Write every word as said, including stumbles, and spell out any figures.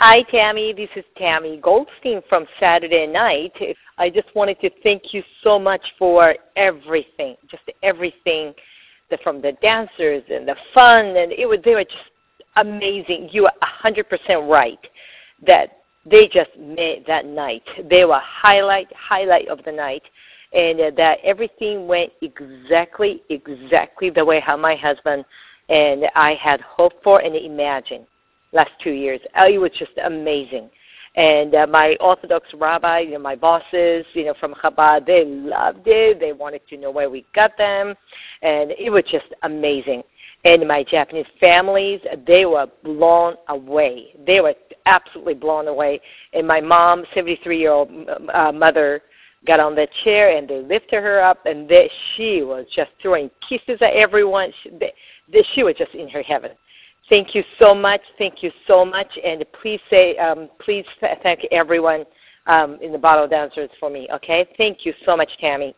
Hi, Tammy. This is Tammy Goldstein from Saturday Night. I just wanted to thank you so much for everything, just everything, the, from the dancers and the fun, and it was they were just amazing. You were one hundred percent right that they just made that night. They were highlight, highlight of the night, and uh, that everything went exactly, exactly the way how my husband and I had hoped for and imagined last two years. Uh, it was just amazing. And uh, my Orthodox rabbi, you know, my bosses, you know, from Chabad, they loved it. They wanted to know where we got them, and it was just amazing. And my Japanese families, they were blown away. They were absolutely blown away. And my mom, seventy-three-year-old uh, mother, got on the chair, and they lifted her up, and they, she was just throwing kisses at everyone. She, they, they, she was just in her heaven. Thank you so much. Thank you so much. And please say, um, please thank everyone um, in the bottle dancers for me, okay? Thank you so much, Tammy.